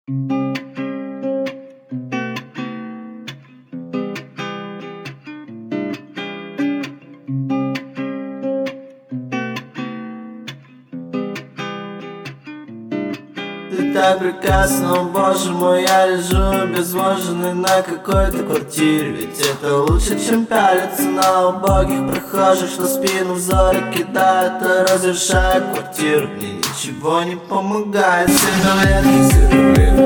Ты так прекрасна, о боже мой, я лежу обезвоженный на какой-то квартире. Ведь это лучше, чем пялиться на убогих прохожих, что спину взоры кидают, разрушая квартиру. Мне ничего не помогает, сигареты,